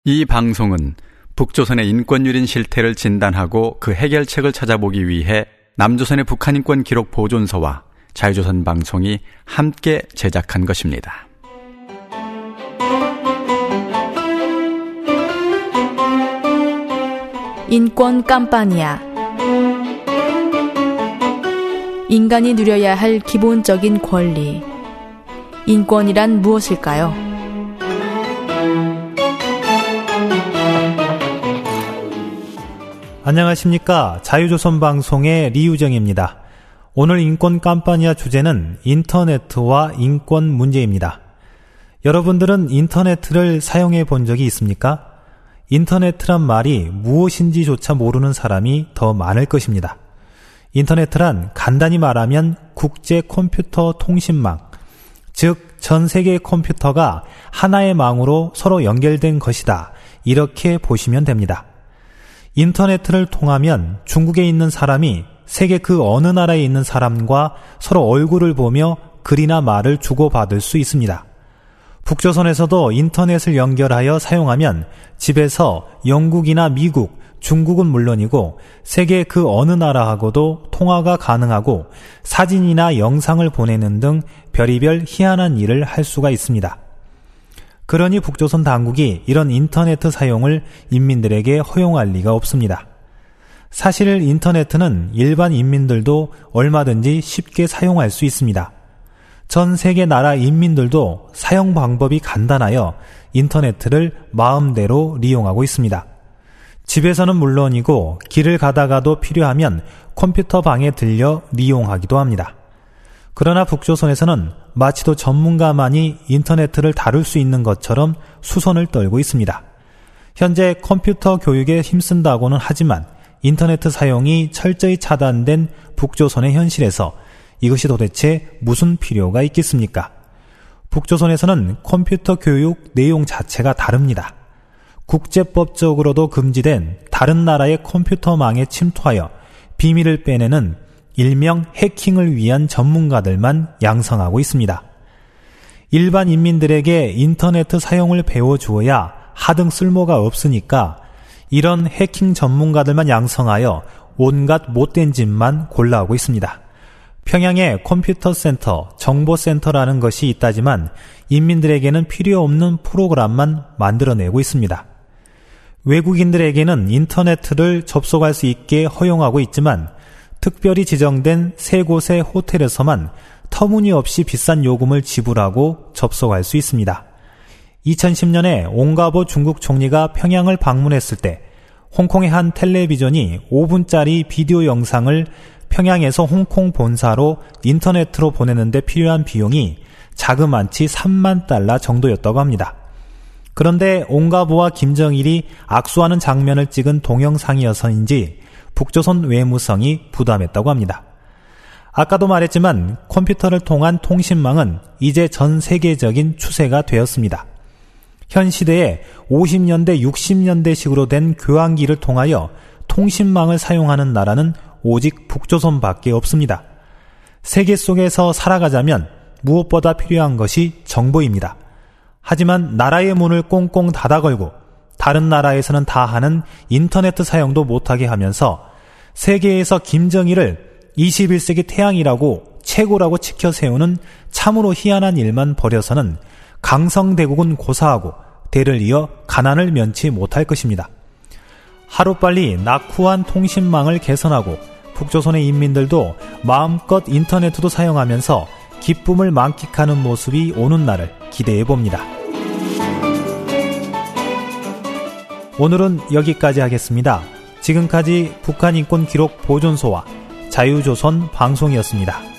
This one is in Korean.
이 방송은 북조선의 인권유린 실태를 진단하고 그 해결책을 찾아보기 위해 남조선의 북한인권 기록 보존소와 자유조선 방송이 함께 제작한 것입니다. 인권 깜빠니아. 인간이 누려야 할 기본적인 권리. 인권이란 무엇일까요? 안녕하십니까. 자유조선 방송의 리유정입니다. 오늘 인권 깜빠니아 주제는 인터네트와 인권 문제입니다. 여러분들은 인터네트를 사용해 본 적이 있습니까? 인터네트란 말이 무엇인지조차 모르는 사람이 더 많을 것입니다. 인터네트란 간단히 말하면 국제 컴퓨터 통신망, 즉 전 세계의 컴퓨터가 하나의 망으로 서로 연결된 것이다. 이렇게 보시면 됩니다. 인터네트를 통하면 중국에 있는 사람이 세계 그 어느 나라에 있는 사람과 서로 얼굴을 보며 글이나 말을 주고받을 수 있습니다. 북조선에서도 인터넷을 연결하여 사용하면 집에서 영국이나 미국, 중국은 물론이고 세계 그 어느 나라하고도 통화가 가능하고 사진이나 영상을 보내는 등 별의별 희한한 일을 할 수가 있습니다. 그러니 북조선 당국이 이런 인터네트 사용을 인민들에게 허용할 리가 없습니다. 사실 인터네트는 일반 인민들도 얼마든지 쉽게 사용할 수 있습니다. 전 세계 나라 인민들도 사용 방법이 간단하여 인터네트를 마음대로 이용하고 있습니다. 집에서는 물론이고 길을 가다가도 필요하면 컴퓨터 방에 들려 이용하기도 합니다. 그러나 북조선에서는 마치도 전문가만이 인터네트를 다룰 수 있는 것처럼 수선을 떨고 있습니다. 현재 컴퓨터 교육에 힘쓴다고는 하지만 인터네트 사용이 철저히 차단된 북조선의 현실에서 이것이 도대체 무슨 필요가 있겠습니까? 북조선에서는 컴퓨터 교육 내용 자체가 다릅니다. 국제법적으로도 금지된 다른 나라의 컴퓨터망에 침투하여 비밀을 빼내는 일명 해킹을 위한 전문가들만 양성하고 있습니다. 일반 인민들에게 인터네트 사용을 배워주어야 하등 쓸모가 없으니까 이런 해킹 전문가들만 양성하여 온갖 못된 짓만 골라오고 있습니다. 평양에 컴퓨터 센터, 정보센터라는 것이 있다지만 인민들에게는 필요 없는 프로그램만 만들어내고 있습니다. 외국인들에게는 인터네트를 접속할 수 있게 허용하고 있지만 특별히 지정된 세 곳의 호텔에서만 터무니없이 비싼 요금을 지불하고 접속할 수 있습니다. 2010년에 옹가보 중국 총리가 평양을 방문했을 때 홍콩의 한 텔레비전이 5분짜리 비디오 영상을 평양에서 홍콩 본사로 인터네트로 보내는데 필요한 비용이 자그만치 3만 달러 정도였다고 합니다. 그런데 옹가보와 김정일이 악수하는 장면을 찍은 동영상이어서인지 북조선 외무성이 부담했다고 합니다. 아까도 말했지만 컴퓨터를 통한 통신망은 이제 전 세계적인 추세가 되었습니다. 현 시대에 50년대, 60년대식으로 된 교환기를 통하여 통신망을 사용하는 나라는 오직 북조선밖에 없습니다. 세계 속에서 살아가자면 무엇보다 필요한 것이 정보입니다. 하지만 나라의 문을 꽁꽁 닫아 걸고 다른 나라에서는 다 하는 인터네트 사용도 못하게 하면서 세계에서 김정일을 21세기 태양이라고 최고라고 치켜 세우는 참으로 희한한 일만 벌여서는 강성대국은 고사하고 대를 이어 가난을 면치 못할 것입니다. 하루빨리 낙후한 통신망을 개선하고 북조선의 인민들도 마음껏 인터네트도 사용하면서 기쁨을 만끽하는 모습이 오는 날을 기대해봅니다. 오늘은 여기까지 하겠습니다. 지금까지 북한인권 기록 보존소와 자유조선 방송이었습니다.